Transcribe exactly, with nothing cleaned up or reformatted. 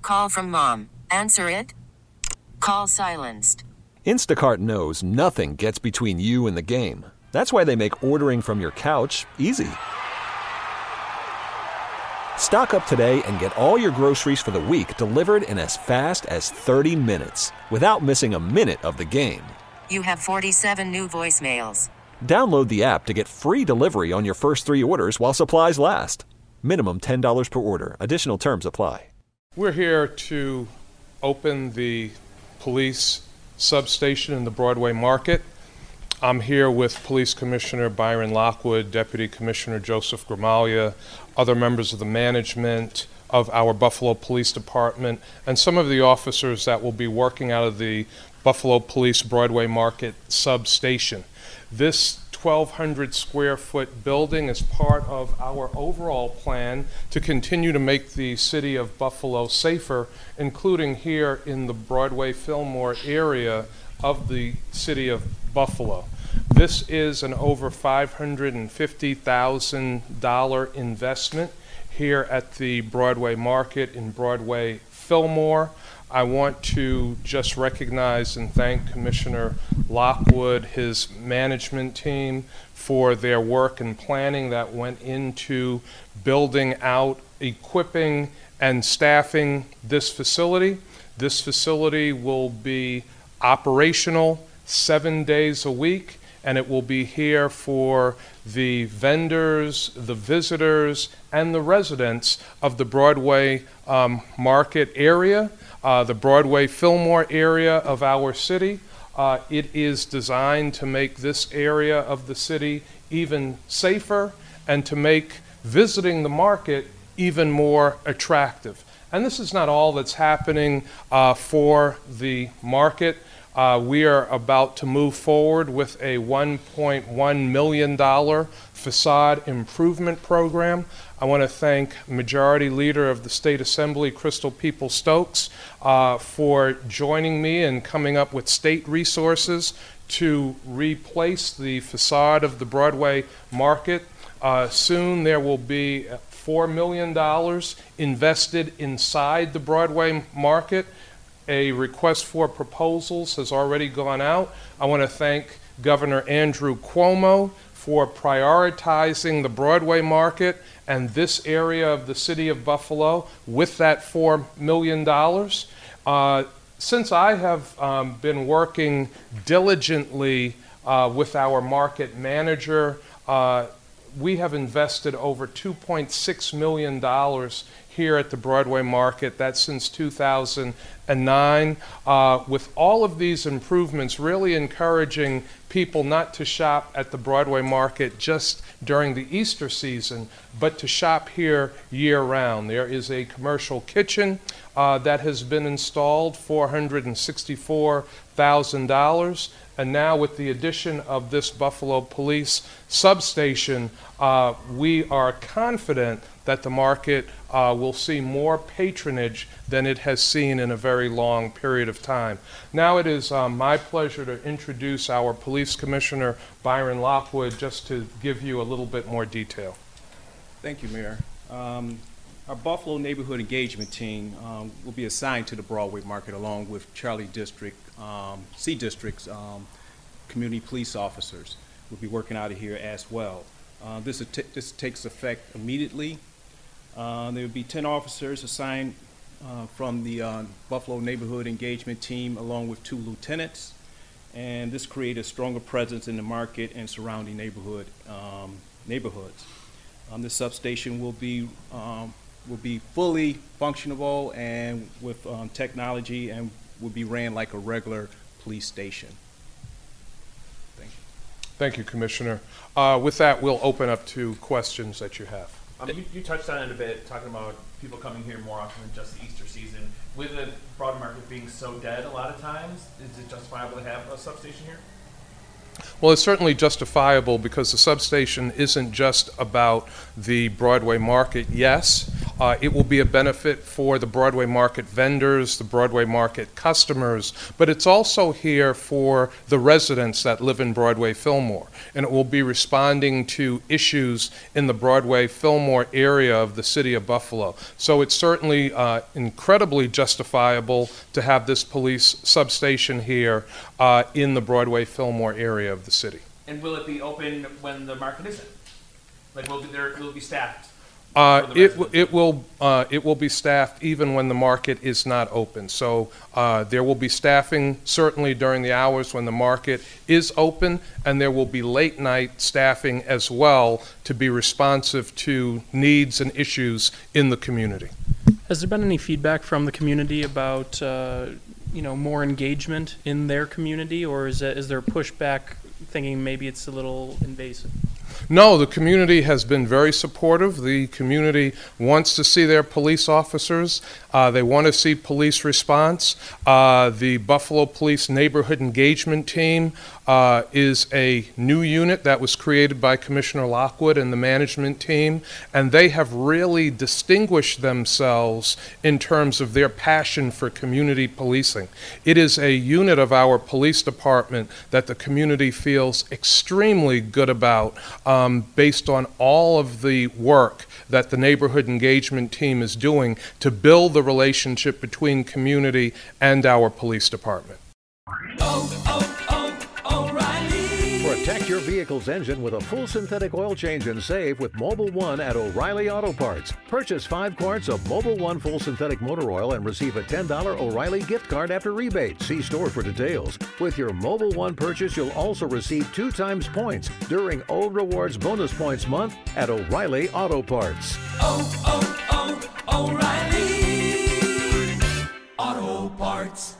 Call from mom. Answer it. Call silenced. Instacart knows nothing gets between you and the game. That's why they make ordering from your couch easy. Stock up today and get all your groceries for the week delivered in as fast as thirty minutes without missing a minute of the game. You have forty-seven new voicemails. Download the app to get free delivery on your first three orders while supplies last. Minimum ten dollars per order. Additional terms apply. We're here to open the police substation in the Broadway Market. I'm here with Police Commissioner Byron Lockwood, Deputy Commissioner Joseph Gramaglia, other members of the management of our Buffalo Police Department, and some of the officers that will be working out of the Buffalo Police Broadway Market substation. This twelve hundred square foot building is part of our overall plan to continue to make the city of Buffalo safer, including here in the Broadway Fillmore area of the city of Buffalo. This is an over five hundred fifty thousand dollars investment here at the Broadway Market in Broadway Fillmore. I want to just recognize and thank Commissioner Lockwood, his management team, for their work and planning that went into building out, equipping, and staffing this facility. This facility will be operational seven days a week, and it will be here for the vendors, the visitors, and the residents of the Broadway um, Market area. Uh, the Broadway Fillmore area of our city. Uh, it is designed to make this area of the city even safer and to make visiting the market even more attractive. And this is not all that's happening uh, for the market. Uh, we are about to move forward with a one point one million dollars facade improvement program. I want to thank Majority Leader of the State Assembly, Crystal Peoples-Stokes, uh, for joining me and coming up with state resources to replace the facade of the Broadway Market. Uh, soon there will be four million dollars invested inside the Broadway Market. A request for proposals has already gone out. I want to thank Governor Andrew Cuomo for prioritizing the Broadway Market and this area of the city of Buffalo with that four million dollars. Uh, since I have um, been working diligently uh, with our market manager, uh, we have invested over two point six million dollars here at the Broadway Market. That's since two thousand nine. Uh, with all of these improvements, really encouraging people not to shop at the Broadway Market just during the Easter season, but to shop here year-round. There is a commercial kitchen uh, that has been installed, four hundred sixty-four thousand dollars. And now with the addition of this Buffalo Police substation, uh, we are confident that the market uh, will see more patronage than it has seen in a very long period of time. Now it is um, my pleasure to introduce our Police Commissioner, Byron Lockwood, just to give you a little bit more detail. Thank you, Mayor. Um, our Buffalo Neighborhood Engagement Team um, will be assigned to the Broadway Market along with Charlie District, um, C District's um, community police officers. We'll be working out of here as well. Uh, this, this takes effect immediately. Uh, there will be ten officers assigned uh, from the uh, Buffalo Neighborhood Engagement Team along with two lieutenants. And this creates a stronger presence in the market and surrounding neighborhood um, neighborhoods. Um, the substation will be um, will be fully functional and with um, technology and will be ran like a regular police station. Thank you. Thank you, Commissioner. Uh, with that, we'll open up to questions that you have. Um, you, you touched on it a bit, talking about people coming here more often than just the Easter season. With the broad market being so dead a lot of times, is it justifiable to have a substation here? Well, it's certainly justifiable because the substation isn't just about the Broadway market. Yes, uh, it will be a benefit for the Broadway market vendors, the Broadway market customers, but it's also here for the residents that live in Broadway Fillmore, and it will be responding to issues in the Broadway Fillmore area of the city of Buffalo. So it's certainly uh, incredibly justifiable to have this police substation here uh, in the Broadway Fillmore area of the city. And will it be open when the market isn't? Like, will it be there? Will it be staffed? Uh, for the it, w- residents? it will uh, it will be staffed even when the market is not open. So uh, there will be staffing certainly during the hours when the market is open, and there will be late night staffing as well to be responsive to needs and issues in the community. Has there been any feedback from the community about, uh, you know, more engagement in their community, or is, it, is there pushback thinking maybe it's a little invasive? No, the community has been very supportive. The community wants to see their police officers. Uh, they want to see police response. Uh, the Buffalo Police Neighborhood Engagement Team uh, is a new unit that was created by Commissioner Lockwood and the management team, and they have really distinguished themselves in terms of their passion for community policing. It is a unit of our police department that the community feels extremely good about. Um, based on all of the work that the neighborhood engagement team is doing to build the relationship between community and our police department. Oh, oh, oh, O'Reilly. Protect your vehicle's engine with a full synthetic oil change and save with Mobil one at O'Reilly Auto Parts. Purchase five quarts of Mobil one full synthetic motor oil and receive a ten dollar O'Reilly gift card after rebate. See store for details. With your Mobil one purchase, you'll also receive two times points during O Rewards Bonus Points Month at O'Reilly Auto Parts. Oh, oh, oh, O'Reilly Auto Parts.